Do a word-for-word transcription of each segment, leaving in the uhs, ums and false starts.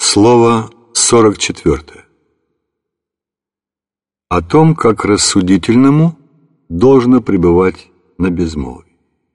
Слово сорок четвертое. О том, как рассудительному должно пребывать на безмолвии.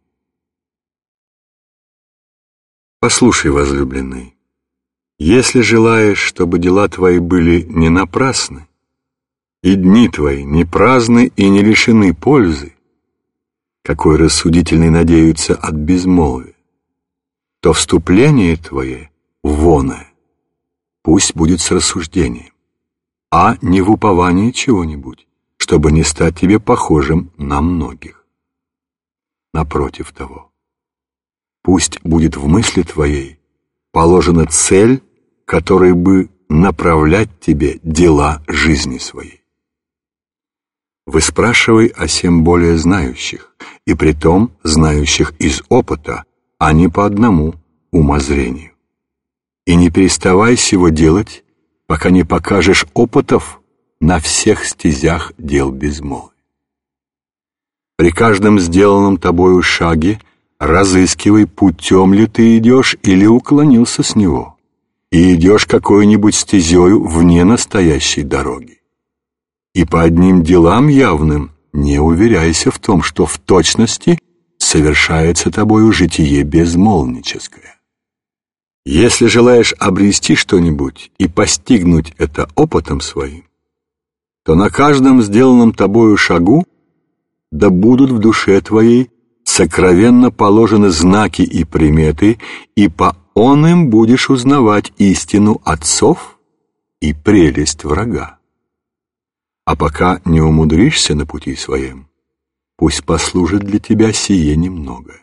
Послушай, возлюбленный, если желаешь, чтобы дела твои были не напрасны, и дни твои не праздны и не лишены пользы, какой рассудительный надеются от безмолвия, то вступление твое воное пусть будет с рассуждением, а не в уповании чего-нибудь, чтобы не стать тебе похожим на многих. Напротив того, пусть будет в мысли твоей положена цель, которой бы направлять тебе дела жизни своей. Выспрашивай о сем более знающих, и притом знающих из опыта, а не по одному умозрению. И не переставай сего делать, пока не покажешь опытов на всех стезях дел безмолвия. При каждом сделанном тобою шаге разыскивай, путем ли ты идешь или уклонился с него, и идешь какой-нибудь стезею вне настоящей дороги. И по одним делам явным не уверяйся в том, что в точности совершается тобою житие безмолвническое. Если желаешь обрести что-нибудь и постигнуть это опытом своим, то на каждом сделанном тобою шагу да будут в душе твоей сокровенно положены знаки и приметы, и по оным будешь узнавать истину отцов и прелесть врага. А пока не умудришься на пути своем, пусть послужит для тебя сие немногое.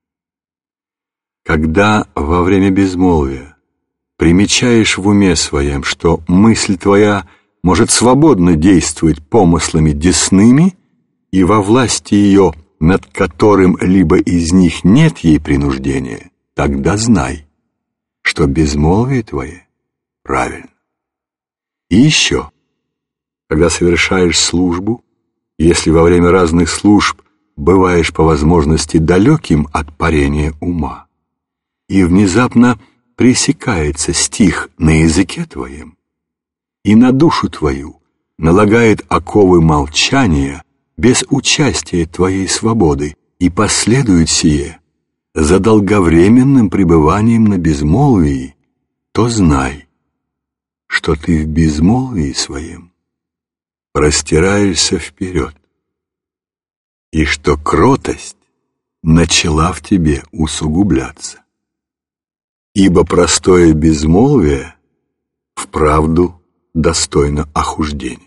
Когда во время безмолвия примечаешь в уме своем, что мысль твоя может свободно действовать помыслами десными, и во власти ее, над которым либо из них нет ей принуждения, тогда знай, что безмолвие твое правильно. И еще, когда совершаешь службу, если во время разных служб бываешь по возможности далеким от парения ума, и внезапно пресекается стих на языке твоем, и на душу твою налагает оковы молчания без участия твоей свободы, и последует сие за долговременным пребыванием на безмолвии, то знай, что ты в безмолвии своем простираешься вперед, и что кротость начала в тебе усугубляться. Ибо простое безмолвие вправду достойно охуждения.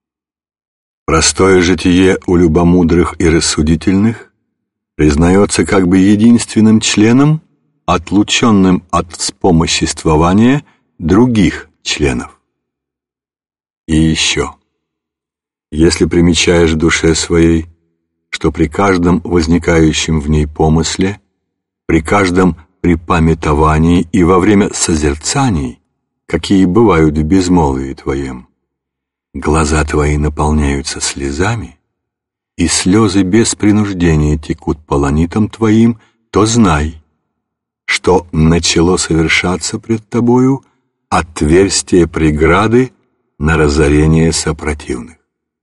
Простое житие у любомудрых и рассудительных признается как бы единственным членом, отлученным от вспомоществования других членов. И еще, если примечаешь в душе своей, что при каждом возникающем в ней помысле, при каждом при памятовании и во время созерцаний, какие бывают в безмолвии твоем, глаза твои наполняются слезами, и слезы без принуждения текут по ланитам твоим, то знай, что начало совершаться пред тобою отверстие преграды на разорение сопротивных.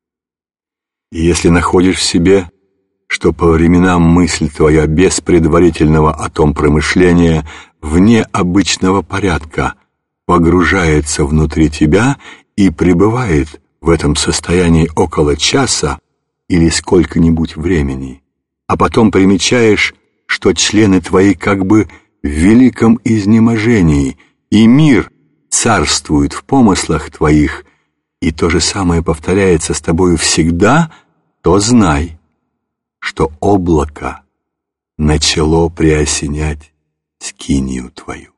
И если находишь в себе, что по временам мысль твоя без предварительного о том промышления вне обычного порядка погружается внутри тебя и пребывает в этом состоянии около часа или сколько-нибудь времени, а потом примечаешь, что члены твои как бы в великом изнеможении, и мир царствует в помыслах твоих, и то же самое повторяется с тобою всегда, то знай, что облако начало приосенять скинию твою.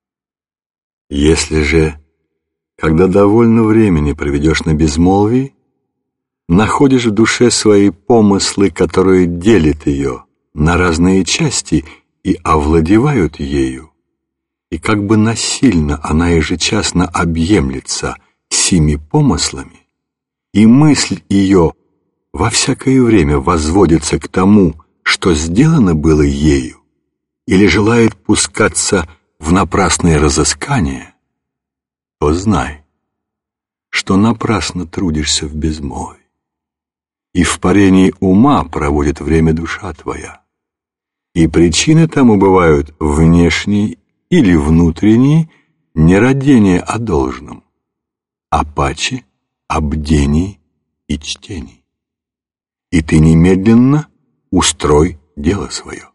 Если же, когда довольно времени проведешь на безмолвии, находишь в душе свои помыслы, которые делят ее на разные части и овладевают ею, и как бы насильно она ежечасно объемлется сими помыслами, и мысль ее во всякое время возводится к тому, что сделано было ею, или желает пускаться в напрасные разыскания, то знай, что напрасно трудишься в безмолвии, и в парении ума проводит время душа твоя, и причины тому бывают внешние или внутренние, не родение о должном, а паче о бдении и чтении. И ты немедленно устрой дело свое.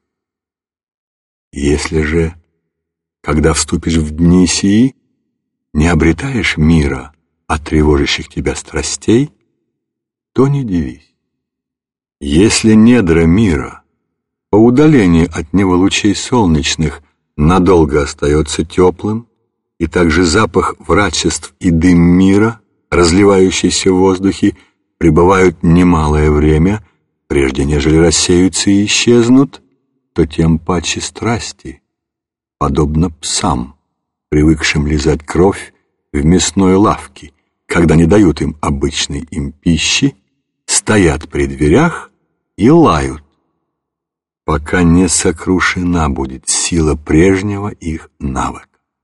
Если же, когда вступишь в дни сии, не обретаешь мира от тревожащих тебя страстей, то не дивись. Если недра мира по удалению от него лучей солнечных надолго остается теплым, и также запах врачеств и дым мира, разливающийся в воздухе, пребывают немалое время, прежде нежели рассеются и исчезнут, то тем паче страсти, подобно псам, привыкшим лизать кровь в мясной лавке, когда не дают им обычной им пищи, стоят при дверях и лают, пока не сокрушена будет сила прежнего их навыка.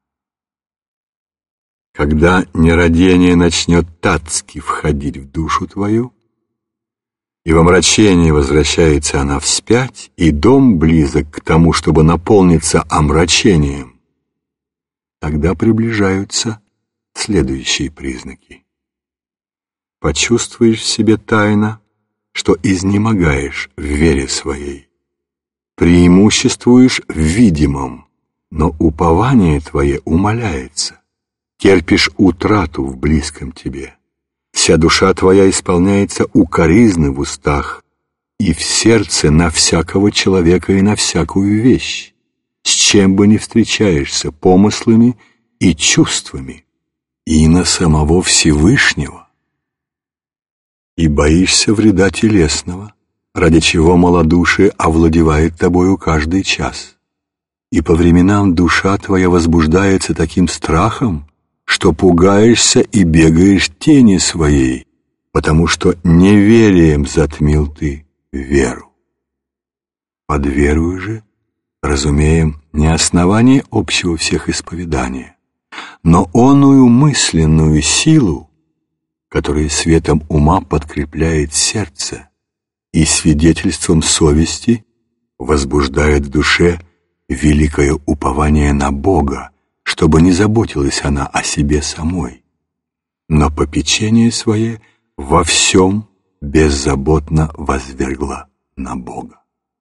Когда нерадение начнет татски входить в душу твою, и в омрачении возвращается она вспять, и дом близок к тому, чтобы наполниться омрачением, тогда приближаются следующие признаки. Почувствуешь в себе тайно, что изнемогаешь в вере своей, преимуществуешь в видимом, но упование твое умаляется, терпишь утрату в близком тебе. Вся душа твоя исполняется укоризны в устах и в сердце на всякого человека и на всякую вещь, с чем бы ни встречаешься помыслами и чувствами, и на самого Всевышнего. И боишься вреда телесного, ради чего малодушие овладевает тобою каждый час. И по временам душа твоя возбуждается таким страхом, что пугаешься и бегаешь тени своей, потому что неверием затмил ты веру. Под верою же разумеем не основание общего всех исповедания, но оную мысленную силу, которая светом ума подкрепляет сердце и свидетельством совести возбуждает в душе великое упование на Бога, чтобы не заботилась она о себе самой, но попечение свое во всем беззаботно возвергла на Бога.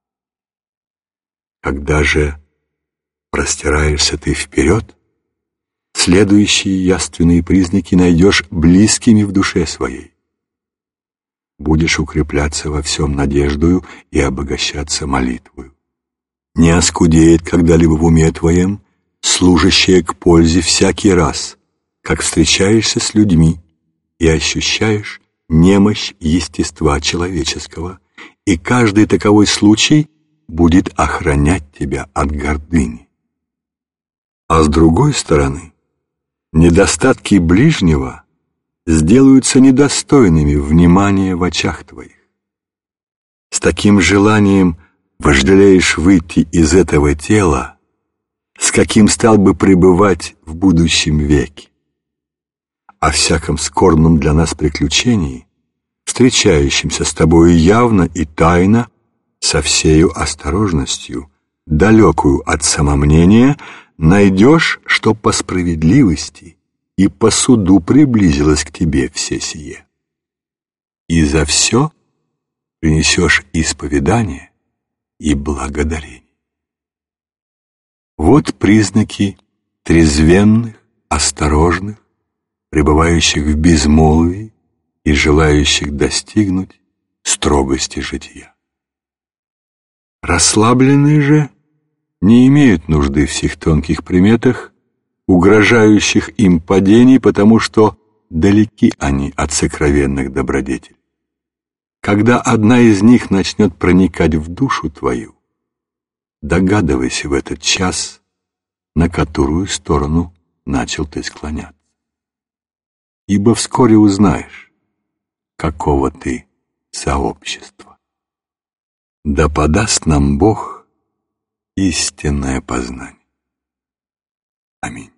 Когда же простираешься ты вперед, следующие явственные признаки найдешь близкими в душе своей. Будешь укрепляться во всем надеждою и обогащаться молитвою. Не оскудеет когда-либо в уме твоем служащее к пользе всякий раз, как встречаешься с людьми и ощущаешь немощь естества человеческого, и каждый таковой случай будет охранять тебя от гордыни. А с другой стороны, недостатки ближнего сделаются недостойными внимания в очах твоих. С таким желанием вожделеешь выйти из этого тела, с каким стал бы пребывать в будущем веке. О всяком скорбном для нас приключении, встречающемся с тобою явно и тайно, со всею осторожностью, далекую от самомнения, найдешь, что по справедливости и по суду приблизилось к тебе все сие. И за все принесешь исповедание и благодарение. Вот признаки трезвенных, осторожных, пребывающих в безмолвии и желающих достигнуть строгости жития. Расслабленные же не имеют нужды в сих тонких приметах, угрожающих им падений, потому что далеки они от сокровенных добродетелей. Когда одна из них начнет проникать в душу твою, догадывайся в этот час, на которую сторону начал ты склоняться. Ибо вскоре узнаешь, какого ты сообщества. Да подаст нам Бог истинное познание. Аминь.